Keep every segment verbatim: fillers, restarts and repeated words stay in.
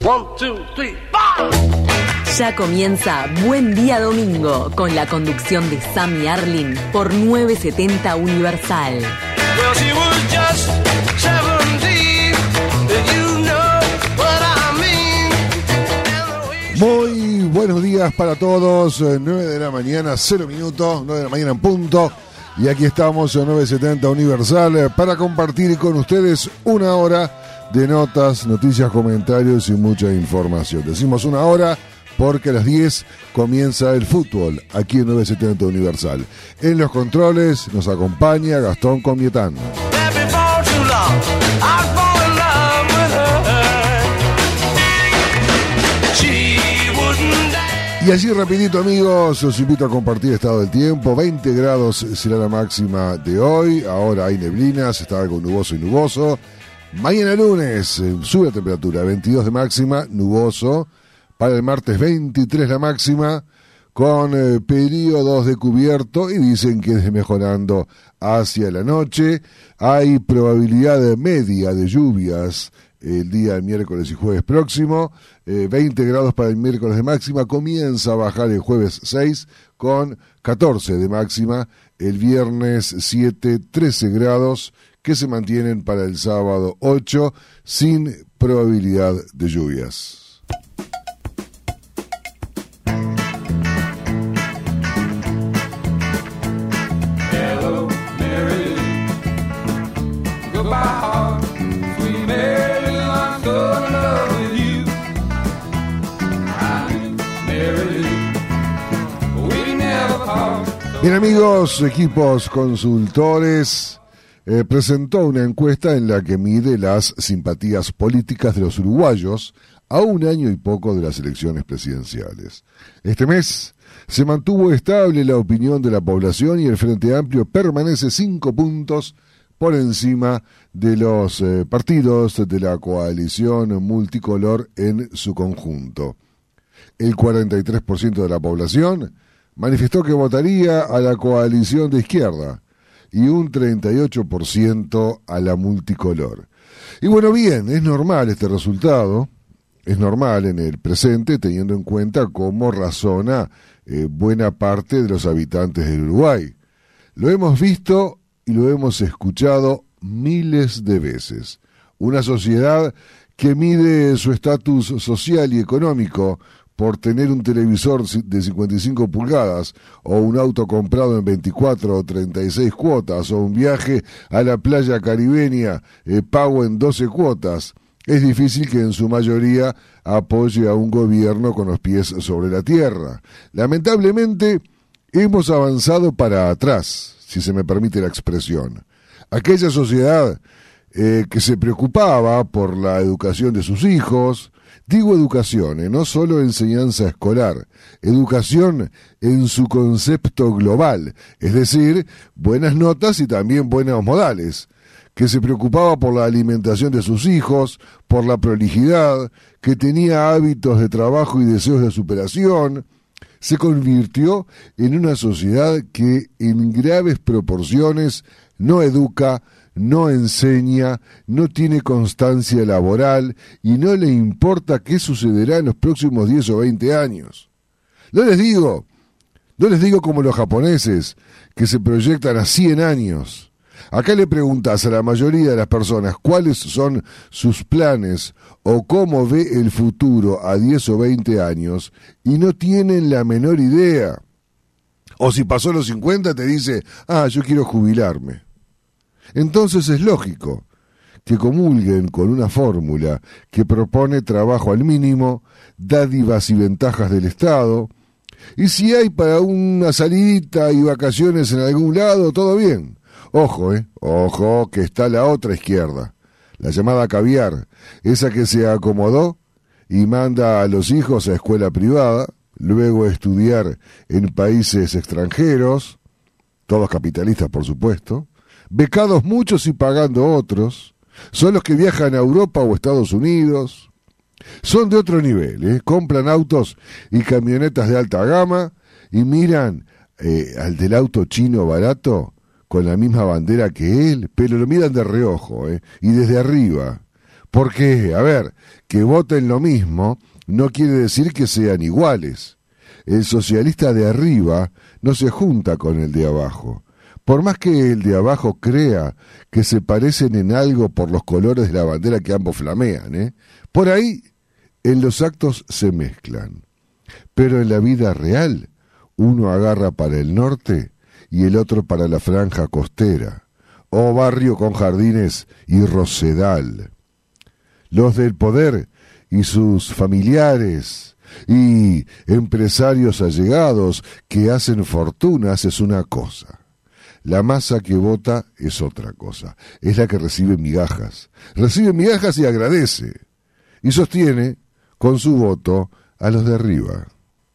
One, two, three, four. Ya comienza Buen Día Domingo con la conducción de Sammy Arlin por novecientos setenta Universal. Well, she was just seventeen, you know what I mean. Muy buenos días para todos, nueve de la mañana, cero minutos, nueve de la mañana en punto. Y aquí estamos en novecientos setenta Universal para compartir con ustedes una hora de notas, noticias, comentarios y mucha información. Decimos una hora porque a las diez comienza el fútbol aquí en novecientos setenta Universal. En los controles nos acompaña Gastón Comietán. Y así rapidito, amigos, os invito a compartir estado del tiempo. veinte grados será la máxima de hoy. Ahora hay neblinas, está algo nuboso y nuboso. Mañana lunes eh, sube la temperatura, veintidós de máxima, nuboso. Para el martes veintitrés la máxima, con eh, periodos de cubierto, y dicen que es mejorando hacia la noche. Hay probabilidad media de lluvias el día miércoles y jueves próximo, eh, veinte grados para el miércoles de máxima, comienza a bajar el jueves seis con catorce de máxima, el viernes siete, trece grados, que se mantienen para el sábado ocho, sin probabilidad de lluvias. Hello, Mary Lou. Goodbye, heart. Sweet Mary Lou, I'm so in love with you. I'm Mary Lou. We never part. Bien, amigos, equipos consultores eh, presentó una encuesta en la que mide las simpatías políticas de los uruguayos a un año y poco de las elecciones presidenciales. Este mes se mantuvo estable la opinión de la población y el Frente Amplio permanece cinco puntos por encima de los eh, partidos de la coalición multicolor en su conjunto. El cuarenta y tres por ciento de la población manifestó que votaría a la coalición de izquierda y un treinta y ocho por ciento a la multicolor. Y bueno, bien, es normal este resultado, es normal en el presente teniendo en cuenta cómo razona eh, buena parte de los habitantes del Uruguay. Lo hemos visto y lo hemos escuchado miles de veces. Una sociedad que mide su estatus social y económico por tener un televisor de cincuenta y cinco pulgadas, o un auto comprado en veinticuatro o treinta y seis cuotas, o un viaje a la playa caribeña eh, pago en doce cuotas, es difícil que en su mayoría apoye a un gobierno con los pies sobre la tierra. Lamentablemente, hemos avanzado para atrás, si se me permite la expresión. Aquella sociedad eh, que se preocupaba por la educación de sus hijos. Digo educación, eh, no solo enseñanza escolar, educación en su concepto global, es decir, buenas notas y también buenos modales, que se preocupaba por la alimentación de sus hijos, por la prolijidad, que tenía hábitos de trabajo y deseos de superación, se convirtió en una sociedad que en graves proporciones no educa, no enseña, no tiene constancia laboral y no le importa qué sucederá en los próximos diez o veinte años. No les digo, no les digo como los japoneses, que se proyectan a cien años. Acá le preguntas a la mayoría de las personas cuáles son sus planes o cómo ve el futuro a diez o veinte años y no tienen la menor idea. O si pasó los cincuenta te dice, ah, yo quiero jubilarme. Entonces es lógico que comulguen con una fórmula que propone trabajo al mínimo, dádivas y ventajas del Estado, y si hay para una salidita y vacaciones en algún lado, todo bien. Ojo, eh, ojo, que está la otra izquierda, la llamada caviar, esa que se acomodó y manda a los hijos a escuela privada, luego a estudiar en países extranjeros, todos capitalistas por supuesto, becados muchos y pagando otros, son los que viajan a Europa o Estados Unidos, son de otro nivel, ¿eh? Compran autos y camionetas de alta gama y miran eh, al del auto chino barato con la misma bandera que él, pero lo miran de reojo, ¿eh? Y desde arriba, Porque, a ver, que voten lo mismo no quiere decir que sean iguales. El socialista de arriba no se junta con el de abajo. Por más que el de abajo crea que se parecen en algo por los colores de la bandera que ambos flamean, ¿eh? Por ahí, en los actos se mezclan. Pero en la vida real, uno agarra para el norte y el otro para la franja costera, o barrio con jardines y rosedal. Los del poder y sus familiares y empresarios allegados que hacen fortunas es una cosa. La masa que vota es otra cosa. Es la que recibe migajas. Recibe migajas y agradece. Y sostiene con su voto a los de arriba.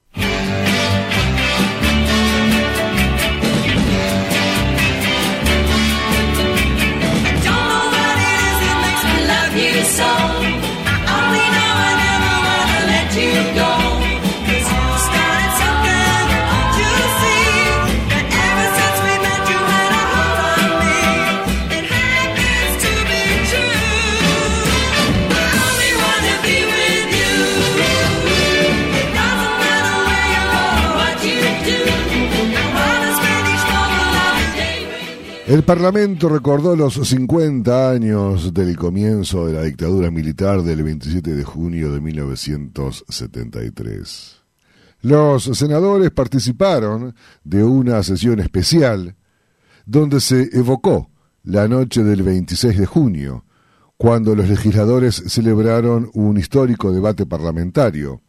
El Parlamento recordó los cincuenta años del comienzo de la dictadura militar del veintisiete de junio de mil novecientos setenta y tres. Los senadores participaron de una sesión especial donde se evocó la noche del veintiséis de junio, cuando los legisladores celebraron un histórico debate parlamentario,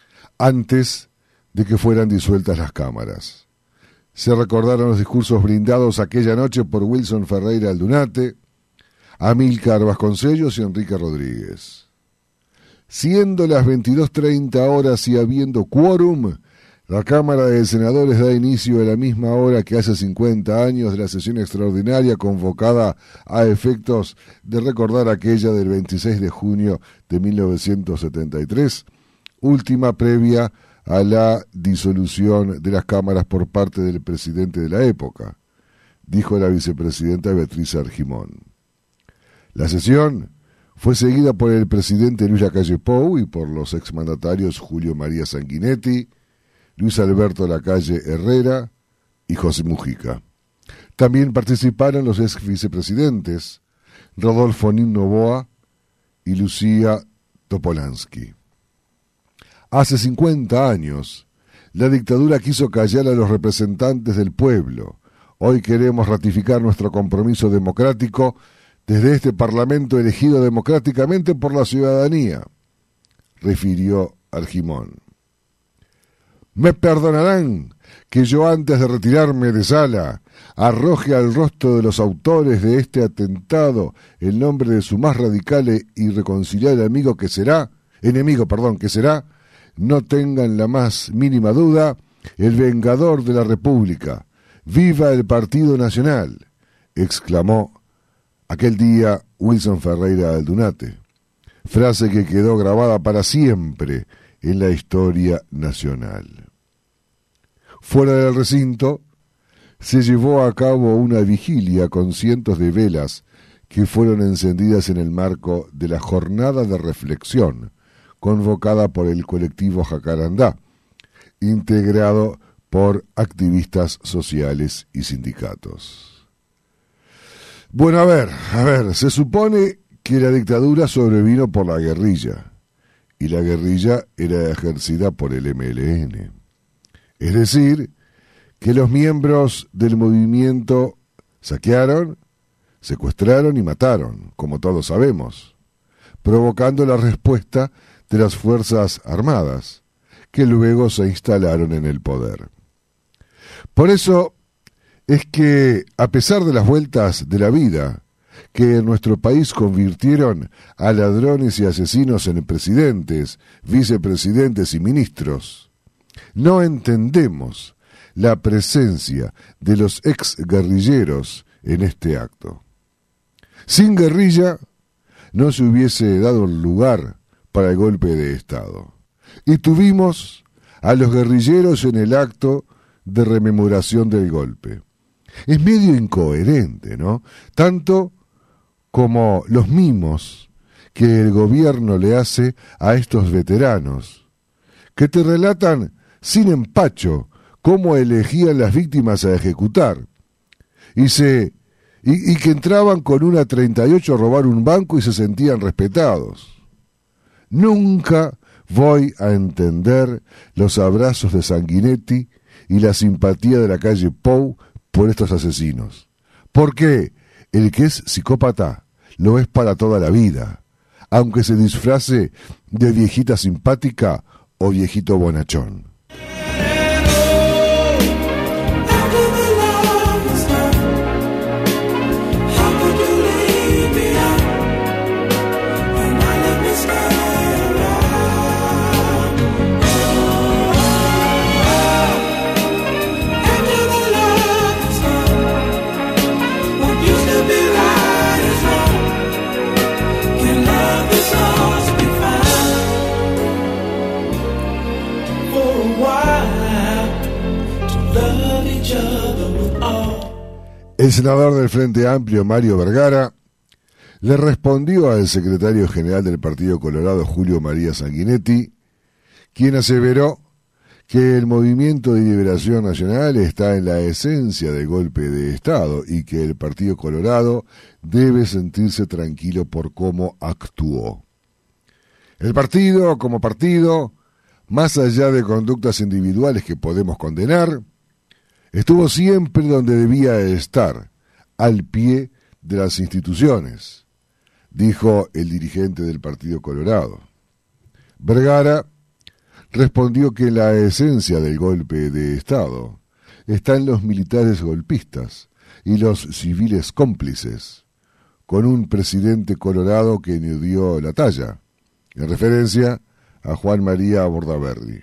antes de que fueran disueltas las cámaras. Se recordaron los discursos brindados aquella noche por Wilson Ferreira Aldunate, Amílcar Vasconcellos y Enrique Rodríguez. Siendo las veintidós treinta horas y habiendo quórum, la Cámara de Senadores da inicio a la misma hora que hace cincuenta años de la sesión extraordinaria convocada a efectos de recordar aquella del veintiséis de junio de mil novecientos setenta y tres, última previa a la disolución de las cámaras por parte del presidente de la época, dijo la vicepresidenta Beatriz Argimón. La sesión fue seguida por el presidente Luis Lacalle Pou y por los exmandatarios Julio María Sanguinetti, Luis Alberto Lacalle Herrera y José Mujica. También participaron los ex vicepresidentes Rodolfo Nin Novoa y Lucía Topolansky. Hace cincuenta años, la dictadura quiso callar a los representantes del pueblo. Hoy queremos ratificar nuestro compromiso democrático desde este Parlamento elegido democráticamente por la ciudadanía, refirió Argimón. Me perdonarán que yo antes de retirarme de sala arroje al rostro de los autores de este atentado el nombre de su más radical e irreconciliable amigo que será, enemigo, perdón, que será, no tengan la más mínima duda, el vengador de la República. ¡Viva el Partido Nacional!, exclamó aquel día Wilson Ferreira Aldunate, frase que quedó grabada para siempre en la historia nacional. Fuera del recinto, se llevó a cabo una vigilia con cientos de velas que fueron encendidas en el marco de la jornada de reflexión convocada por el colectivo Jacarandá, integrado por activistas sociales y sindicatos. Bueno, a ver, a ver, se supone que la dictadura sobrevino por la guerrilla, y la guerrilla era ejercida por el M L N. Es decir, que los miembros del movimiento saquearon, secuestraron y mataron, como todos sabemos, provocando la respuesta de las Fuerzas Armadas, que luego se instalaron en el poder. Por eso es que, a pesar de las vueltas de la vida, que en nuestro país convirtieron a ladrones y asesinos en presidentes, vicepresidentes y ministros, no entendemos la presencia de los exguerrilleros en este acto. Sin guerrilla no se hubiese dado lugar para el golpe de Estado. Y tuvimos a los guerrilleros en el acto de rememoración del golpe. Es medio incoherente, ¿no? Tanto como los mimos que el gobierno le hace a estos veteranos, que te relatan sin empacho cómo elegían las víctimas a ejecutar, y, se, y, y que entraban con una treinta y ocho a robar un banco y se sentían respetados. Nunca voy a entender los abrazos de Sanguinetti y la simpatía de la calle Pou por estos asesinos. Porque el que es psicópata lo es para toda la vida, aunque se disfrace de viejita simpática o viejito bonachón. El senador del Frente Amplio, Mario Vergara, le respondió al secretario general del Partido Colorado, Julio María Sanguinetti, quien aseveró que el Movimiento de Liberación Nacional está en la esencia del golpe de Estado y que el Partido Colorado debe sentirse tranquilo por cómo actuó. El partido, como partido, más allá de conductas individuales que podemos condenar, estuvo siempre donde debía estar, al pie de las instituciones, dijo el dirigente del Partido Colorado. Vergara respondió que la esencia del golpe de Estado está en los militares golpistas y los civiles cómplices, con un presidente colorado que no dio la talla, en referencia a Juan María Bordaberry.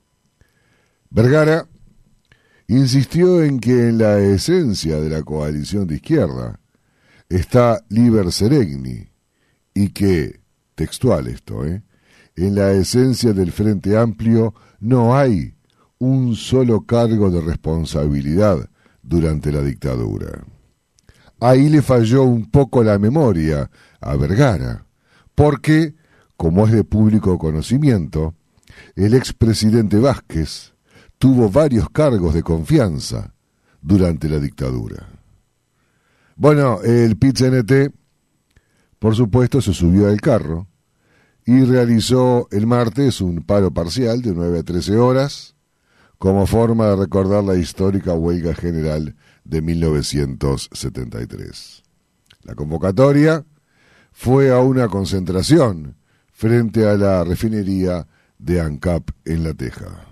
Vergara insistió en que en la esencia de la coalición de izquierda está Liber Seregni y que, textual esto, ¿eh? en la esencia del Frente Amplio no hay un solo cargo de responsabilidad durante la dictadura. Ahí le falló un poco la memoria a Vergara, porque, como es de público conocimiento, el expresidente Vázquez tuvo varios cargos de confianza durante la dictadura. Bueno, el P I T C N T, por supuesto, se subió al carro y realizó el martes un paro parcial de nueve a trece horas como forma de recordar la histórica huelga general de mil novecientos setenta y tres. La convocatoria fue a una concentración frente a la refinería de ANCAP en La Teja.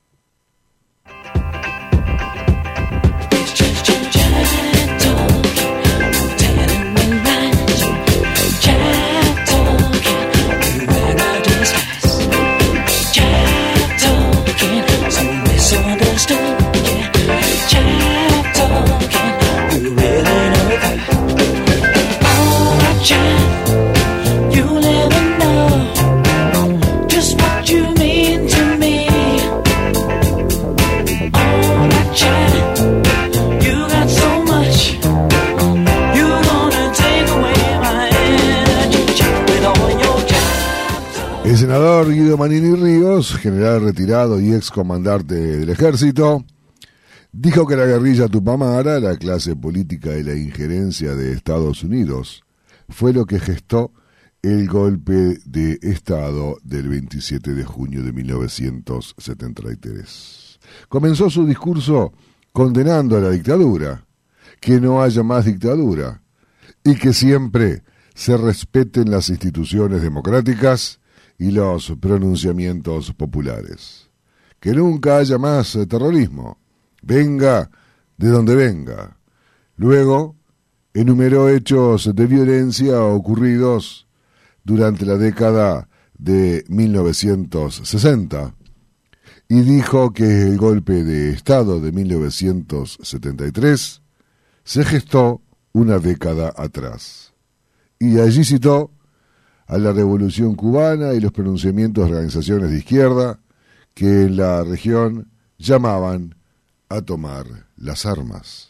El senador Guido Manini Ríos, general retirado y excomandante del ejército, dijo que la guerrilla tupamara, la clase política y la injerencia de Estados Unidos, fue lo que gestó el golpe de Estado del veintisiete de junio de mil novecientos setenta y tres. Comenzó su discurso condenando a la dictadura, que no haya más dictadura y que siempre se respeten las instituciones democráticas y los pronunciamientos populares. Que nunca haya más terrorismo, venga de donde venga. Luego enumeró hechos de violencia ocurridos durante la década de mil novecientos sesenta y dijo que el golpe de Estado de mil novecientos setenta y tres se gestó una década atrás. Y allí citó a la Revolución Cubana y los pronunciamientos de organizaciones de izquierda que en la región llamaban a tomar las armas.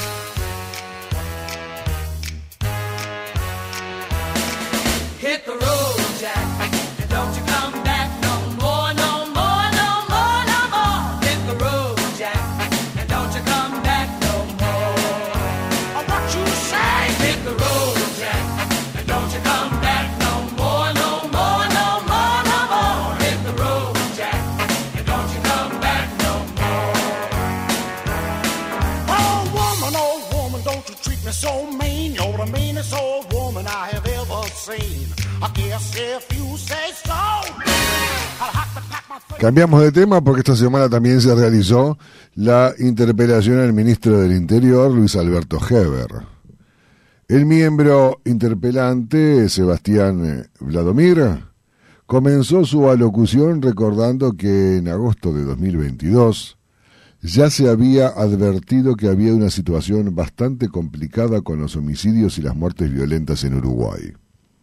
Hit the road. Cambiamos de tema porque esta semana también se realizó la interpelación al ministro del Interior, Luis Alberto Heber. El miembro interpelante, Sebastián Vladomir, comenzó su alocución recordando que en agosto de dos mil veintidós ya se había advertido que había una situación bastante complicada con los homicidios y las muertes violentas en Uruguay.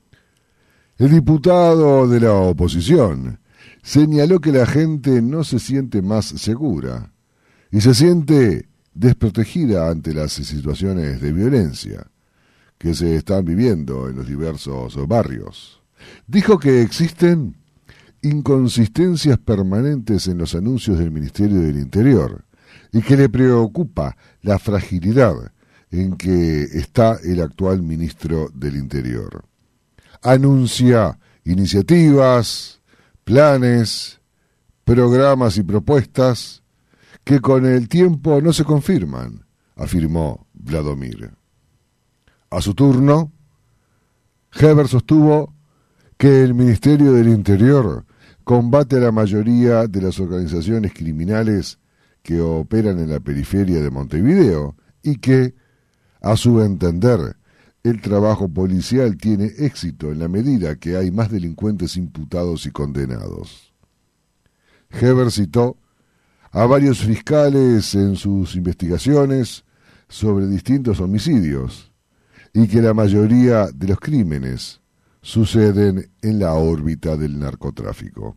El diputado de la oposición señaló que la gente no se siente más segura y se siente desprotegida ante las situaciones de violencia que se están viviendo en los diversos barrios. Dijo que existen inconsistencias permanentes en los anuncios del Ministerio del Interior y que le preocupa la fragilidad en que está el actual ministro del Interior. Anuncia iniciativas, planes, programas y propuestas que con el tiempo no se confirman, afirmó Vladomir. A su turno, Heber sostuvo que el Ministerio del Interior combate a la mayoría de las organizaciones criminales que operan en la periferia de Montevideo y que, a su entender, el trabajo policial tiene éxito en la medida que hay más delincuentes imputados y condenados. Heber citó a varios fiscales en sus investigaciones sobre distintos homicidios y que la mayoría de los crímenes suceden en la órbita del narcotráfico.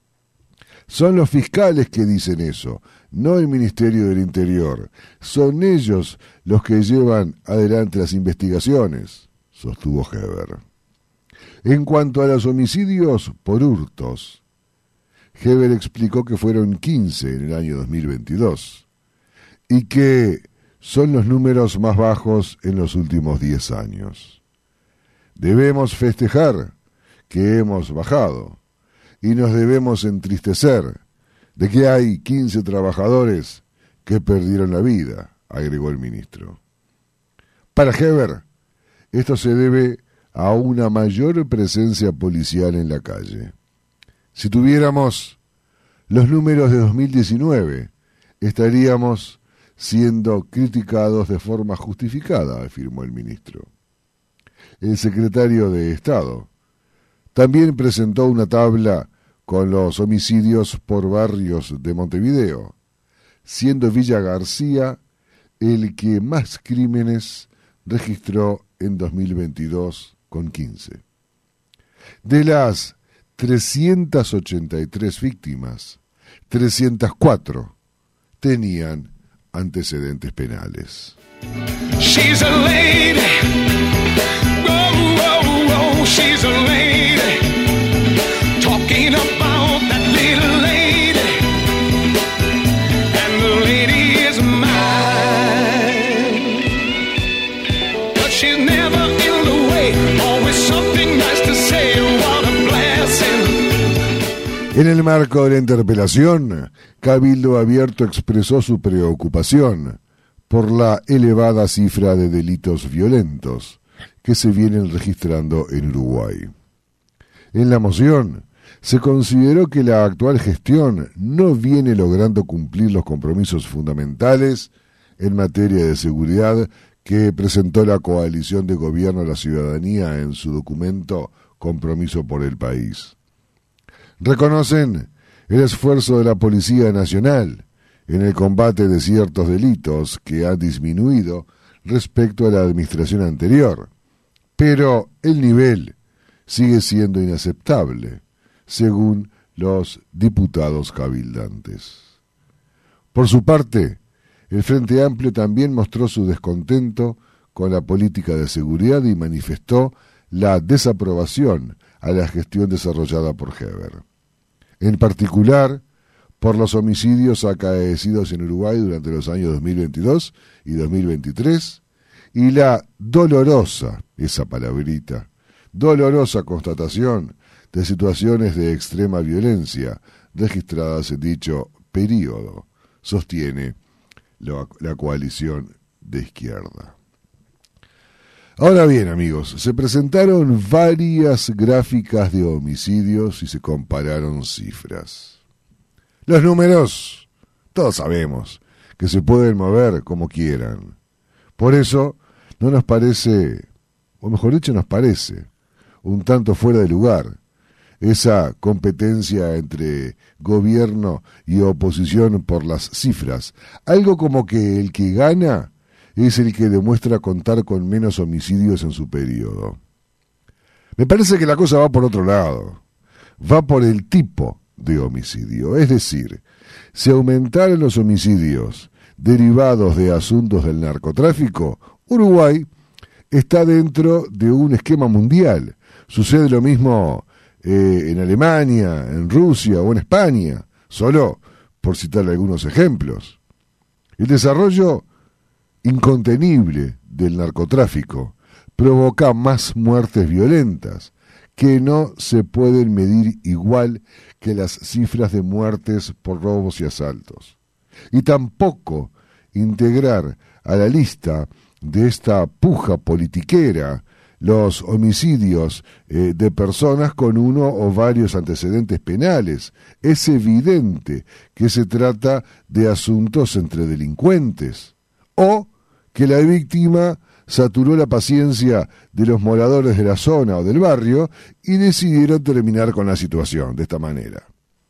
Son los fiscales que dicen eso, no el Ministerio del Interior. Son ellos los que llevan adelante las investigaciones, sostuvo Heber. En cuanto a los homicidios por hurtos, Heber explicó que fueron quince en el año dos mil veintidós y que son los números más bajos en los últimos diez años. Debemos festejar que hemos bajado y nos debemos entristecer de que hay quince trabajadores que perdieron la vida, agregó el ministro. Para Heber, esto se debe a una mayor presencia policial en la calle. Si tuviéramos los números de dos mil diecinueve, estaríamos siendo criticados de forma justificada, afirmó el ministro. El secretario de Estado también presentó una tabla con los homicidios por barrios de Montevideo, siendo Villa García el que más crímenes registró en dos mil veintidós con quince. De las trescientas ochenta y tres víctimas, trescientas cuatro tenían antecedentes penales. She's a lady. Whoa, whoa, whoa, she's a lady. Talking about that little lady. And the lady is mine. But she's never in the way. Always something nice to say. What a blessing. En el marco de la interpelación, Cabildo Abierto expresó su preocupación por la elevada cifra de delitos violentos que se vienen registrando en Uruguay. En la moción, se consideró que la actual gestión no viene logrando cumplir los compromisos fundamentales en materia de seguridad que presentó la Coalición de Gobierno a la Ciudadanía en su documento Compromiso por el País. Reconocen el esfuerzo de la Policía Nacional en el combate de ciertos delitos que han disminuido respecto a la administración anterior, pero el nivel sigue siendo inaceptable, según los diputados cabildantes. Por su parte, el Frente Amplio también mostró su descontento con la política de seguridad y manifestó la desaprobación a la gestión desarrollada por Heber. En particular, por los homicidios acaecidos en Uruguay durante los años dos mil veintidós y dos mil veintitrés, y la dolorosa, esa palabrita, dolorosa constatación de situaciones de extrema violencia registradas en dicho período, sostiene la, la coalición de izquierda. Ahora bien, amigos, se presentaron varias gráficas de homicidios y se compararon cifras. Los números, todos sabemos que se pueden mover como quieran. Por eso, no nos parece, o mejor dicho, nos parece un tanto fuera de lugar esa competencia entre gobierno y oposición por las cifras. Algo como que el que gana es el que demuestra contar con menos homicidios en su periodo. Me parece que la cosa va por otro lado. Va por el tipo de homicidio. Es decir, si aumentaran los homicidios derivados de asuntos del narcotráfico, Uruguay está dentro de un esquema mundial. Sucede lo mismo eh, en Alemania, en Rusia o en España, solo por citar algunos ejemplos. El desarrollo incontenible del narcotráfico provoca más muertes violentas que no se pueden medir igual que las cifras de muertes por robos y asaltos. Y tampoco integrar a la lista de esta puja politiquera los homicidios eh, de personas con uno o varios antecedentes penales. Es evidente que se trata de asuntos entre delincuentes, o que la víctima saturó la paciencia de los moradores de la zona o del barrio y decidieron terminar con la situación de esta manera.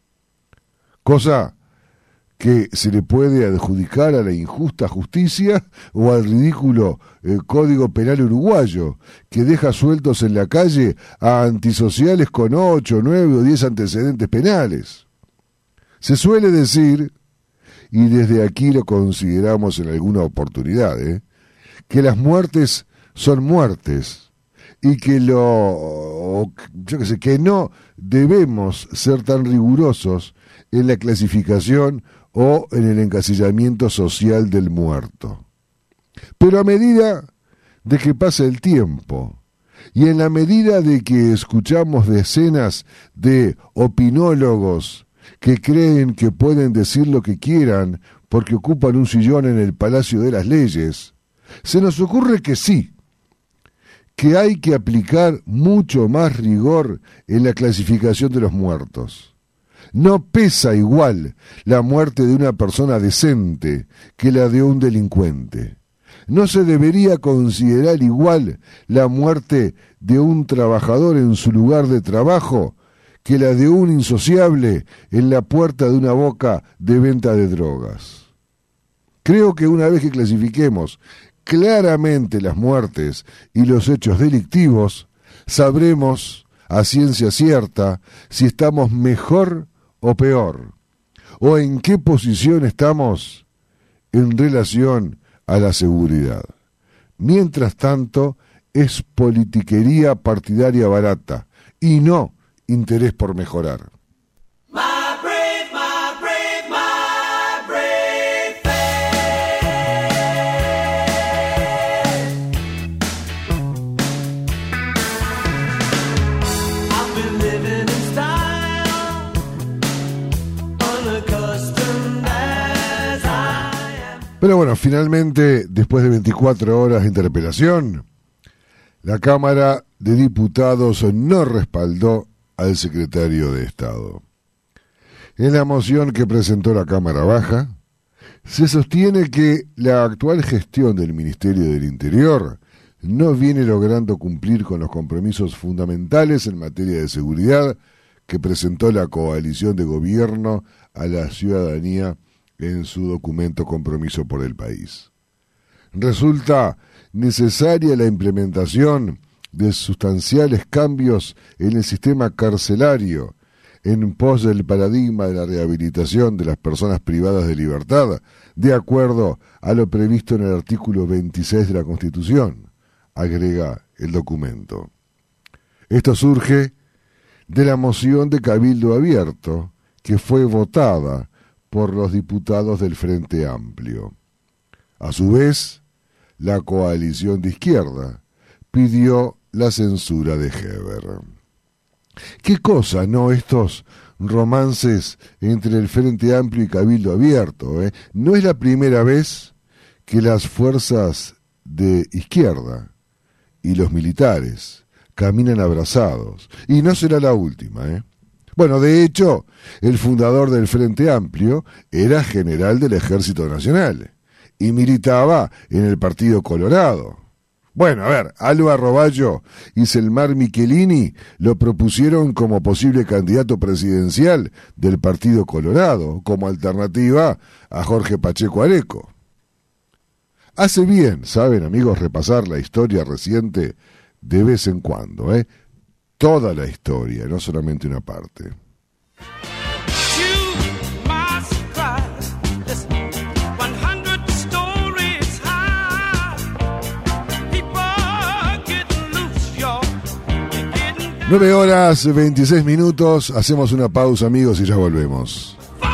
Cosa que se le puede adjudicar a la injusta justicia o al ridículo eh, Código Penal uruguayo, que deja sueltos en la calle a antisociales con ocho, nueve o diez antecedentes penales. Se suele decir, y desde aquí lo consideramos en alguna oportunidad, ¿eh? que las muertes son muertes y que lo, yo qué sé, que no debemos ser tan rigurosos en la clasificación o en el encasillamiento social del muerto. Pero a medida de que pasa el tiempo y en la medida de que escuchamos decenas de opinólogos que creen que pueden decir lo que quieran porque ocupan un sillón en el Palacio de las Leyes, se nos ocurre que sí, que hay que aplicar mucho más rigor en la clasificación de los muertos. No pesa igual la muerte de una persona decente que la de un delincuente. No se debería considerar igual la muerte de un trabajador en su lugar de trabajo que la de un insociable en la puerta de una boca de venta de drogas. Creo que una vez que clasifiquemos claramente las muertes y los hechos delictivos, sabremos a ciencia cierta si estamos mejor o peor, o en qué posición estamos en relación a la seguridad. Mientras tanto, es politiquería partidaria barata y no interés por mejorar. Pero bueno, finalmente, después de veinticuatro horas de interpelación, la Cámara de Diputados no respaldó al secretario de Estado. En la moción que presentó la Cámara Baja, se sostiene que la actual gestión del Ministerio del Interior no viene logrando cumplir con los compromisos fundamentales en materia de seguridad que presentó la coalición de gobierno a la ciudadanía en su documento Compromiso por el País. Resulta necesaria la implementación de sustanciales cambios en el sistema carcelario en pos del paradigma de la rehabilitación de las personas privadas de libertad, de acuerdo a lo previsto en el artículo veintiséis de la Constitución, agrega el documento. Esto surge de la moción de Cabildo Abierto, que fue votada por los diputados del Frente Amplio. A su vez, la coalición de izquierda pidió la censura de Heber. ¿Qué cosa, no, estos romances entre el Frente Amplio y Cabildo Abierto? ¿eh? No es la primera vez que las fuerzas de izquierda y los militares caminan abrazados. Y no será la última, ¿eh? Bueno, de hecho, el fundador del Frente Amplio era general del Ejército Nacional y militaba en el Partido Colorado. Bueno, a ver, Alba Roballo y Selmar Michelini lo propusieron como posible candidato presidencial del Partido Colorado, como alternativa a Jorge Pacheco Areco. Hace bien, saben amigos, repasar la historia reciente de vez en cuando, ¿eh? Toda la historia, no solamente una parte. Nueve horas, veintiséis minutos, hacemos una pausa amigos y ya volvemos.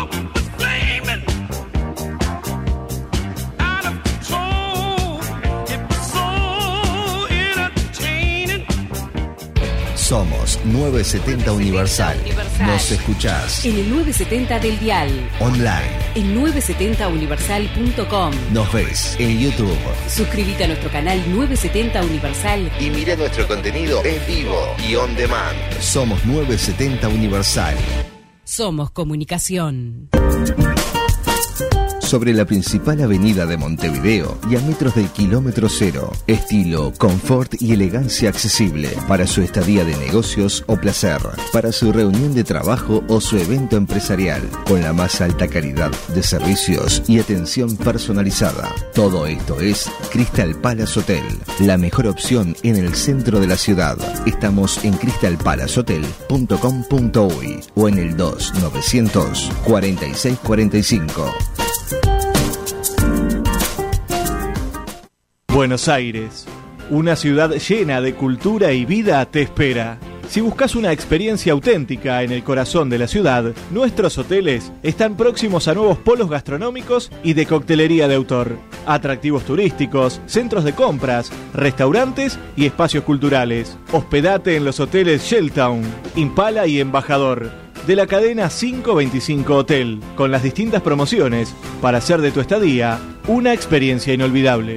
Somos novecientos setenta Universal. Nos escuchás En el novecientos setenta del dial. online. En novecientos setenta universal punto com. Nos ves en YouTube. Suscríbete a nuestro canal novecientos setenta Universal. Y mira nuestro contenido en vivo y on demand. Somos novecientos setenta Universal. Somos comunicación. Sobre la principal avenida de Montevideo y a metros del kilómetro cero. Estilo, confort y elegancia accesible para su estadía de negocios o placer, para su reunión de trabajo o su evento empresarial, con la más alta calidad de servicios y atención personalizada. Todo esto es Crystal Palace Hotel, la mejor opción en el centro de la ciudad. Estamos en crystal palace hotel punto com punto uy o en el dos novecientos cuarenta y seis cuarenta y cinco. Buenos Aires, una ciudad llena de cultura y vida te espera. Si buscas una experiencia auténtica en el corazón de la ciudad, nuestros hoteles están próximos a nuevos polos gastronómicos y de coctelería de autor, atractivos turísticos, centros de compras, restaurantes y espacios culturales. Hospedate en los hoteles Shelltown, Impala y Embajador, de la cadena quinientos veinticinco Hotel, con las distintas promociones para hacer de tu estadía una experiencia inolvidable.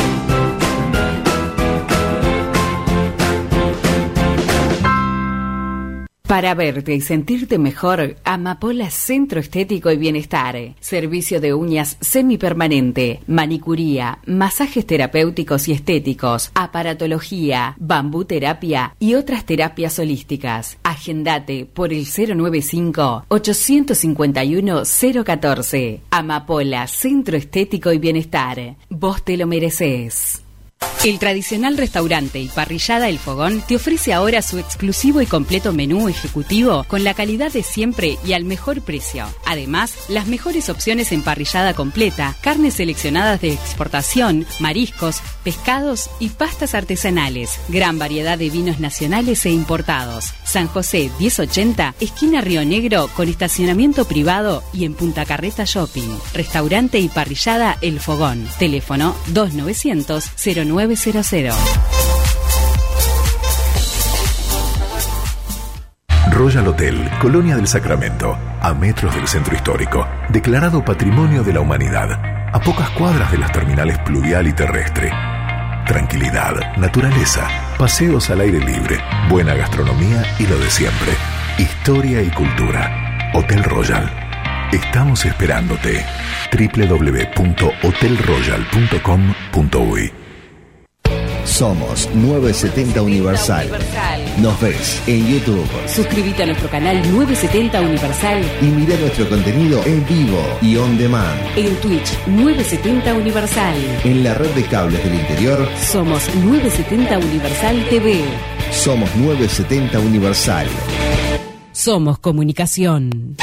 Para verte y sentirte mejor, Amapola Centro Estético y Bienestar. Servicio de uñas semipermanente, manicuría, masajes terapéuticos y estéticos, aparatología, bambú terapia y otras terapias holísticas. Agendate por el cero noventa y cinco, ochocientos cincuenta y uno, cero catorce. Amapola Centro Estético y Bienestar. Vos te lo mereces. El tradicional restaurante y parrillada El Fogón te ofrece ahora su exclusivo y completo menú ejecutivo con la calidad de siempre y al mejor precio. Además, las mejores opciones en parrillada completa, carnes seleccionadas de exportación, mariscos, pescados y pastas artesanales. Gran variedad de vinos nacionales e importados. San José diez ochenta, esquina Río Negro con estacionamiento privado y en Punta Carreta Shopping. Restaurante y parrillada El Fogón. Teléfono dos novecientos, cero nueve cero cero. Royal Hotel, Colonia del Sacramento, a metros del centro histórico, declarado Patrimonio de la Humanidad, a pocas cuadras de las terminales pluvial y terrestre. Tranquilidad, naturaleza, paseos al aire libre, buena gastronomía y lo de siempre. Historia y cultura. Hotel Royal. Estamos esperándote. doble u doble u doble u punto hotel royal punto com punto uy. Somos novecientos setenta Universal. Nos ves en YouTube. Suscríbete a nuestro canal novecientos setenta Universal Y mira nuestro contenido en vivo y on demand. en Twitch novecientos setenta Universal. En la red de cables del interior, Somos novecientos setenta Universal T V. somos novecientos setenta Universal. Somos comunicación.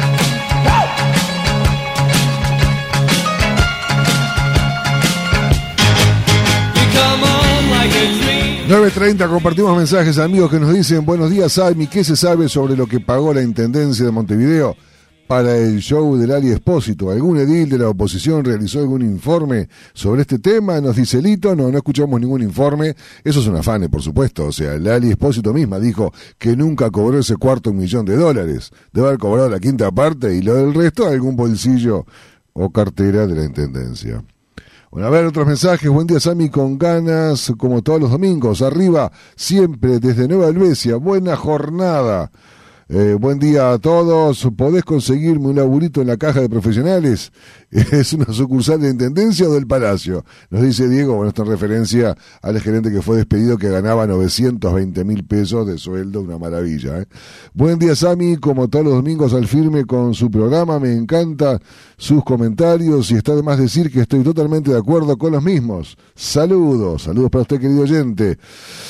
nueve treinta, compartimos mensajes amigos que nos dicen: buenos días, Salmi, ¿qué se sabe sobre lo que pagó la Intendencia de Montevideo para el show del Ali Espósito? ¿Algún edil de la oposición realizó algún informe sobre este tema? Nos dice Lito. No, no escuchamos ningún informe. Eso es un afane, por supuesto. O sea, el Ali Espósito misma dijo que nunca cobró ese cuarto millón de dólares. Debe haber cobrado la quinta parte y lo del resto algún bolsillo o cartera de la Intendencia. Bueno, a ver, otros mensajes. Buen día, Sami, con ganas, como todos los domingos. Arriba, siempre, desde Nueva Helvecia. Buena jornada. Eh, buen día a todos. ¿Podés conseguirme un laburito en la caja de profesionales? ¿Es una sucursal de Intendencia o del Palacio? Nos dice Diego, bueno, esto en referencia al gerente que fue despedido, que ganaba novecientos veinte mil pesos de sueldo, una maravilla, ¿eh? Buen día, Sami, como todos los domingos al firme con su programa, me encanta sus comentarios y está de más decir que estoy totalmente de acuerdo con los mismos. Saludos, saludos para usted, querido oyente.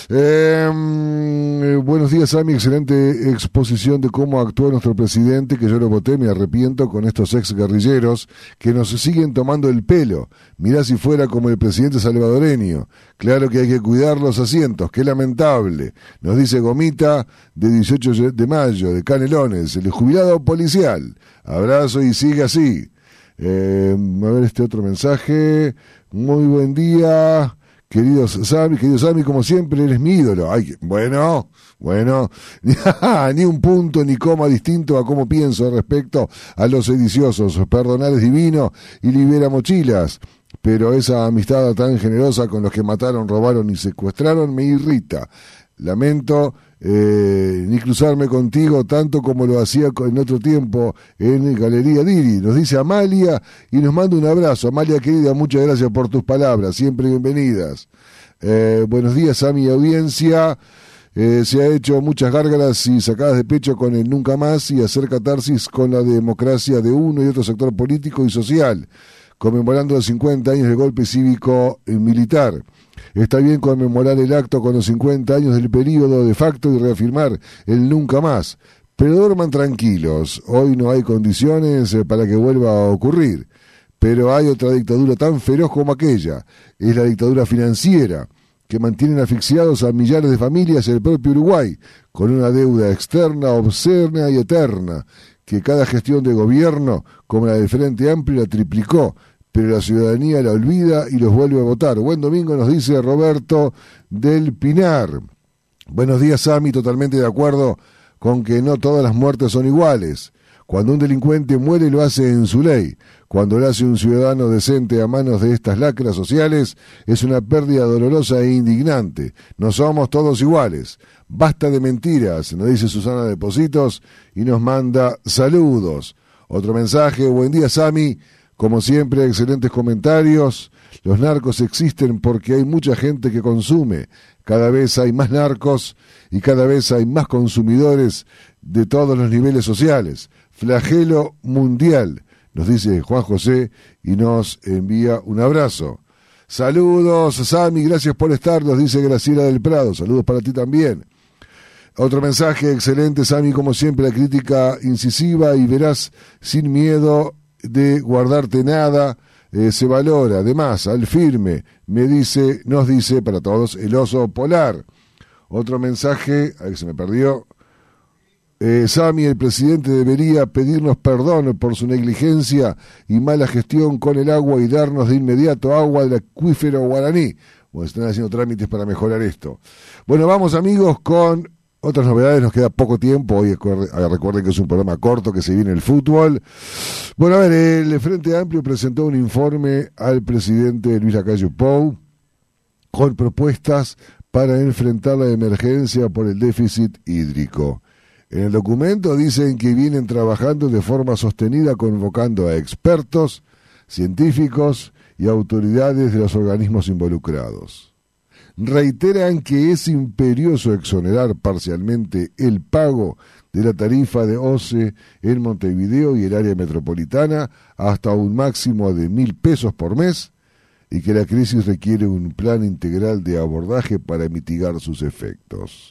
Eh, buenos días, Sami, excelente exposición de cómo actuó nuestro presidente, que yo lo voté, me arrepiento con estos ex guerrilleros que nos siguen tomando el pelo. Mirá si fuera como el presidente salvadoreño. Claro que hay que cuidar los asientos, qué lamentable. Nos dice Gomita, de dieciocho de mayo, de Canelones, el jubilado policial. Abrazo y sigue así. Eh, a ver este otro mensaje. Muy buen día, queridos Sami, querido Sami, como siempre eres mi ídolo. Ay, bueno, bueno, ni un punto ni coma distinto a cómo pienso respecto a los sediciosos. Perdonar es divino y libera mochilas, pero esa amistad tan generosa con los que mataron, robaron y secuestraron me irrita. Lamento eh, ni cruzarme contigo tanto como lo hacía en otro tiempo en Galería Diri. Nos dice Amalia y nos manda un abrazo. Amalia querida, muchas gracias por tus palabras, siempre bienvenidas. Eh, buenos días a mi audiencia. Eh, se ha hecho muchas gárgaras y sacadas de pecho con el nunca más y hacer catarsis con la democracia de uno y otro sector político y social, conmemorando los cincuenta años del golpe cívico y militar. Está bien conmemorar el acto con los cincuenta años del período de facto y reafirmar el nunca más, pero duerman tranquilos, hoy no hay condiciones para que vuelva a ocurrir, pero hay otra dictadura tan feroz como aquella, es la dictadura financiera, que mantienen asfixiados a millares de familias en el propio Uruguay, con una deuda externa, obscena y eterna, que cada gestión de gobierno, como la del Frente Amplio, la triplicó, pero la ciudadanía la olvida y los vuelve a votar. Buen domingo, nos dice Roberto del Pinar. Buenos días, Sami, totalmente de acuerdo con que no todas las muertes son iguales. Cuando un delincuente muere lo hace en su ley. Cuando lo hace un ciudadano decente a manos de estas lacras sociales, es una pérdida dolorosa e indignante. No somos todos iguales. Basta de mentiras, nos dice Susana de Positos y nos manda saludos. Otro mensaje, buen día, Sami. Como siempre, excelentes comentarios. Los narcos existen porque hay mucha gente que consume. Cada vez hay más narcos y cada vez hay más consumidores de todos los niveles sociales. Flagelo mundial, nos dice Juan José y nos envía un abrazo. Saludos, Sami, gracias por estar, nos dice Graciela del Prado. Saludos para ti también. Otro mensaje, excelente, Sami, como siempre, la crítica incisiva y verás sin miedo de guardarte nada, eh, se valora. Además, al firme, me dice, nos dice para todos, el oso polar. Otro mensaje, a ver, se me perdió. Eh, Sami, el presidente debería pedirnos perdón por su negligencia y mala gestión con el agua y darnos de inmediato agua del acuífero guaraní. Bueno, están haciendo trámites para mejorar esto. Bueno, vamos, amigos, con otras novedades. Nos queda poco tiempo. Hoy recuerden que es un programa corto, que se viene el fútbol. Bueno, a ver, el Frente Amplio presentó un informe al presidente Luis Lacalle Pou con propuestas para enfrentar la emergencia por el déficit hídrico. En el documento dicen que vienen trabajando de forma sostenida convocando a expertos, científicos y autoridades de los organismos involucrados. Reiteran que es imperioso exonerar parcialmente el pago de la tarifa de O C E en Montevideo y el área metropolitana hasta un máximo de mil pesos por mes y que la crisis requiere un plan integral de abordaje para mitigar sus efectos.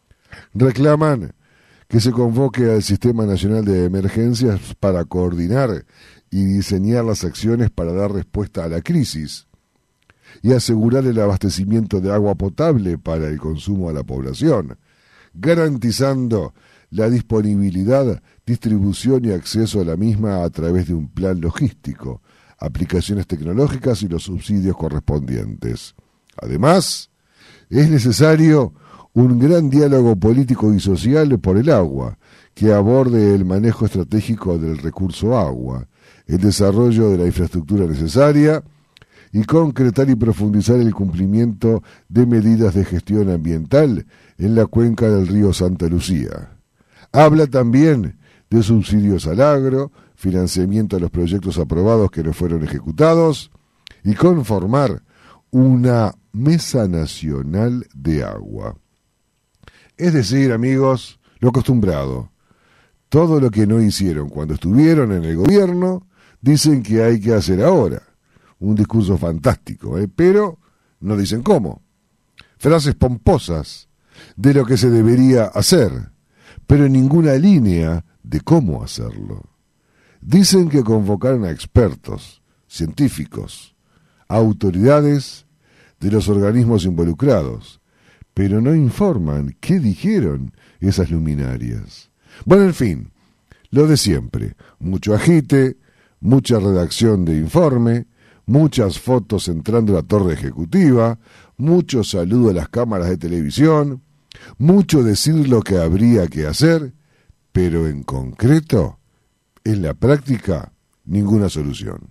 Reclaman que se convoque al Sistema Nacional de Emergencias para coordinar y diseñar las acciones para dar respuesta a la crisis y asegurar el abastecimiento de agua potable para el consumo a la población, garantizando la disponibilidad, distribución y acceso a la misma a través de un plan logístico, aplicaciones tecnológicas y los subsidios correspondientes. Además, es necesario un gran diálogo político y social por el agua, que aborde el manejo estratégico del recurso agua, el desarrollo de la infraestructura necesaria y concretar y profundizar el cumplimiento de medidas de gestión ambiental en la cuenca del río Santa Lucía. Habla también de subsidios al agro, financiamiento a los proyectos aprobados que no fueron ejecutados y conformar una mesa nacional de agua. Es decir, amigos, lo acostumbrado. Todo lo que no hicieron cuando estuvieron en el gobierno, dicen que hay que hacer ahora. Un discurso fantástico, ¿eh? Pero no dicen cómo. Frases pomposas de lo que se debería hacer, pero ninguna línea de cómo hacerlo. Dicen que convocaron a expertos, científicos, autoridades de los organismos involucrados, pero no informan qué dijeron esas luminarias. Bueno, en fin, lo de siempre, mucho agite, mucha redacción de informe, muchas fotos entrando a la torre ejecutiva, mucho saludo a las cámaras de televisión, mucho decir lo que habría que hacer, pero en concreto, en la práctica, ninguna solución.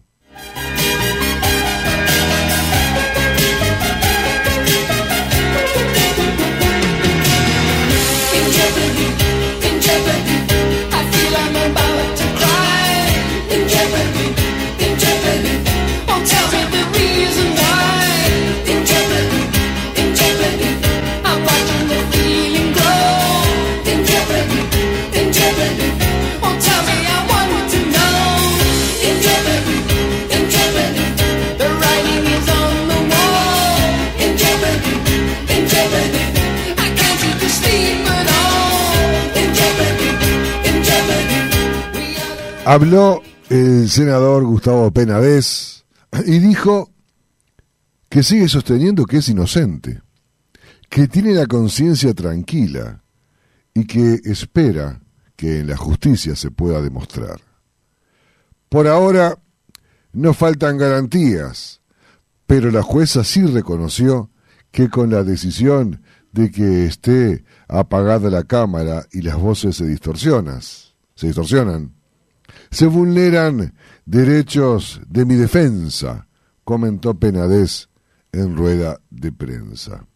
Habló el senador Gustavo Penades y dijo que sigue sosteniendo que es inocente, que tiene la conciencia tranquila y que espera que en la justicia se pueda demostrar. Por ahora no faltan garantías, pero la jueza sí reconoció que con la decisión de que esté apagada la cámara y las voces se distorsionan, se distorsionan, se vulneran derechos de mi defensa, comentó Penades en rueda de prensa.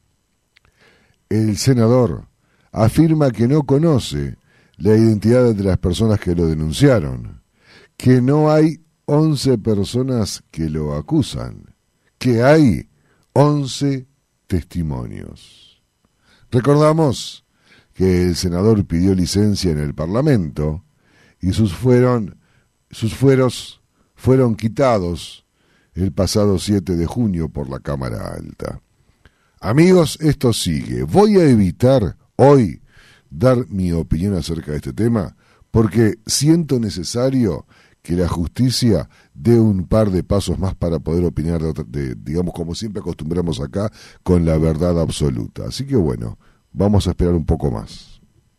El senador afirma que no conoce la identidad de las personas que lo denunciaron, que no hay once personas que lo acusan, que hay once testimonios. Recordamos que el senador pidió licencia en el Parlamento y sus fueron sus fueros fueron quitados el pasado siete de junio por la Cámara Alta. Amigos, esto sigue. Voy a evitar hoy dar mi opinión acerca de este tema porque siento necesario que la justicia dé un par de pasos más para poder opinar, de, otra, de digamos, como siempre acostumbramos acá, con la verdad absoluta. Así que bueno, vamos a esperar un poco más.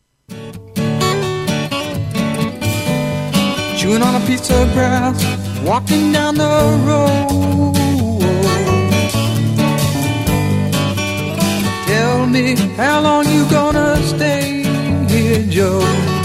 Chewing on a piece of grass, walking down the road. Tell me, how long you gonna stay here, Joe?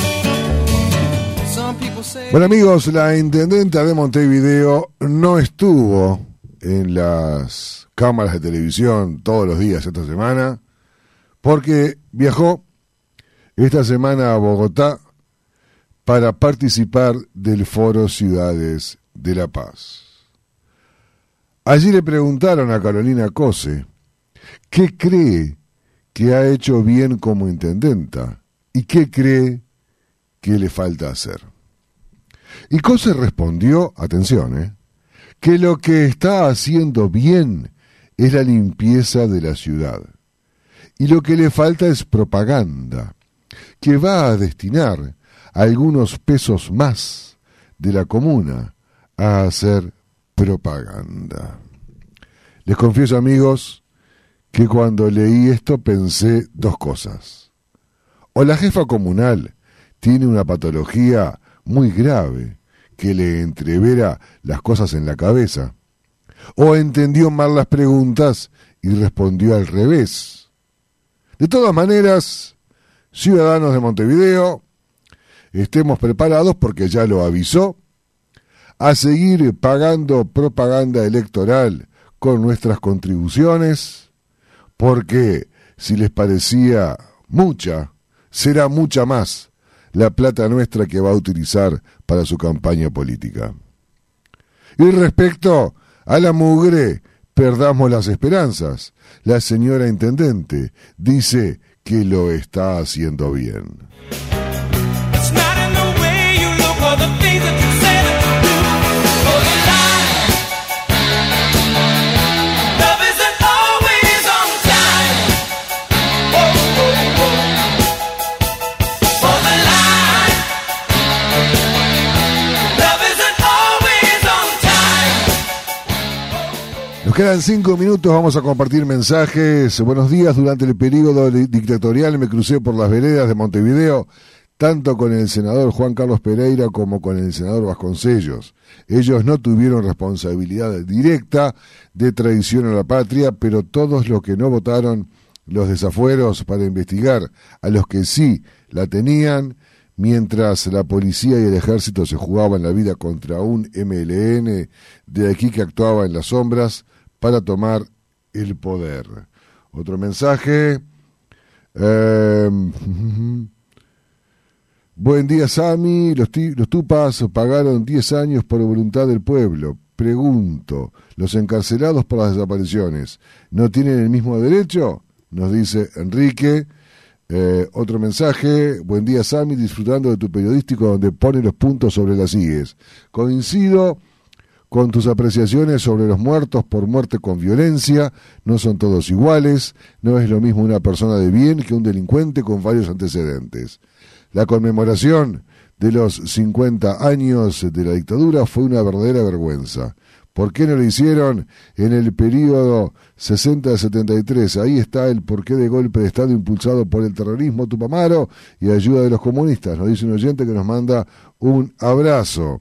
Some people say... Bueno amigos, la intendenta de Montevideo no estuvo en las cámaras de televisión todos los días esta semana, porque viajó esta semana a Bogotá para participar del Foro Ciudades de la Paz. Allí le preguntaron a Carolina Cose qué cree que ha hecho bien como intendenta y qué cree que le falta hacer. Y Cose respondió, atención, eh, que lo que está haciendo bien es la limpieza de la ciudad y lo que le falta es propaganda, que va a destinar algunos pesos más de la comuna a hacer propaganda. Les confieso, amigos, que cuando leí esto pensé dos cosas. O la jefa comunal tiene una patología muy grave que le entrevera las cosas en la cabeza, o entendió mal las preguntas y respondió al revés. De todas maneras, ciudadanos de Montevideo, estemos preparados porque ya lo avisó, a seguir pagando propaganda electoral con nuestras contribuciones, porque si les parecía mucha, será mucha más la plata nuestra que va a utilizar para su campaña política. Y respecto a la mugre, perdamos las esperanzas. La señora intendente dice que lo está haciendo bien. It's not in the way you look or the things that you say that you do, or the lie. Love isn't always on time. Oh, oh, oh. For the lie. Love isn't always on time. Nos quedan cinco minutos, vamos a compartir mensajes. Buenos días, durante el periodo dictatorial me crucé por las veredas de Montevideo, tanto con el senador Juan Carlos Pereira como con el senador Vasconcellos. Ellos no tuvieron responsabilidad directa de traición a la patria, pero todos los que no votaron los desafueros para investigar a los que sí la tenían, mientras la policía y el ejército se jugaban la vida contra un eme ele ene de aquí que actuaba en las sombras para tomar el poder. Otro mensaje. Eh, Buen día, Sami. Los, ti- los tupas pagaron diez años por voluntad del pueblo. Pregunto, ¿los encarcelados por las desapariciones no tienen el mismo derecho? Nos dice Enrique. Eh, otro mensaje. Buen día, Sami. Disfrutando de tu periodístico donde pone los puntos sobre las íes. Coincido con tus apreciaciones sobre los muertos por muerte con violencia. No son todos iguales. No es lo mismo una persona de bien que un delincuente con varios antecedentes. La conmemoración de los cincuenta años de la dictadura fue una verdadera vergüenza. ¿Por qué no lo hicieron en el periodo sesenta a setenta y tres? Ahí está el porqué de golpe de Estado impulsado por el terrorismo tupamaro y ayuda de los comunistas. Nos dice un oyente que nos manda un abrazo.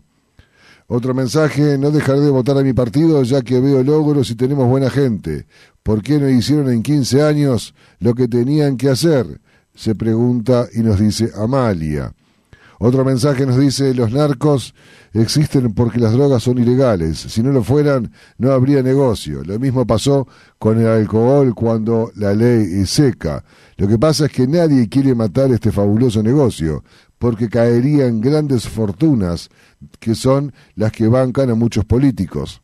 Otro mensaje, no dejaré de votar a mi partido ya que veo logros y tenemos buena gente. ¿Por qué no hicieron en quince años lo que tenían que hacer? Se pregunta y nos dice Amalia. Otro mensaje nos dice, los narcos existen porque las drogas son ilegales. Si no lo fueran, no habría negocio. Lo mismo pasó con el alcohol cuando la ley es seca. Lo que pasa es que nadie quiere matar este fabuloso negocio, porque caerían grandes fortunas, que son las que bancan a muchos políticos.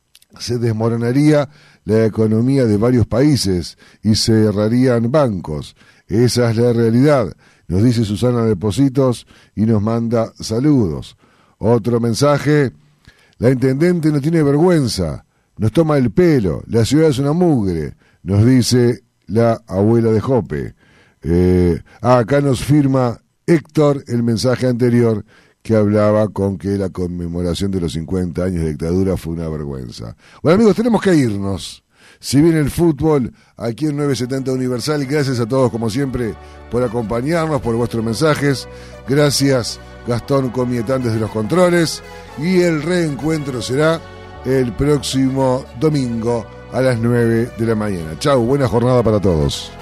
Se desmoronaría la economía de varios países y se cerrarían bancos. Esa es la realidad, nos dice Susana de Positos y nos manda saludos. Otro mensaje, la intendente no tiene vergüenza, nos toma el pelo, la ciudad es una mugre, nos dice la abuela de Jope. Eh, ah, acá nos firma Héctor el mensaje anterior que hablaba con que la conmemoración de los cincuenta años de dictadura fue una vergüenza. Bueno, amigos, tenemos que irnos. Si viene el fútbol aquí en nueve setenta Universal, gracias a todos como siempre por acompañarnos, por vuestros mensajes. Gracias Gastón Comietán desde los controles. Y el reencuentro será el próximo domingo a las nueve de la mañana. Chau, buena jornada para todos.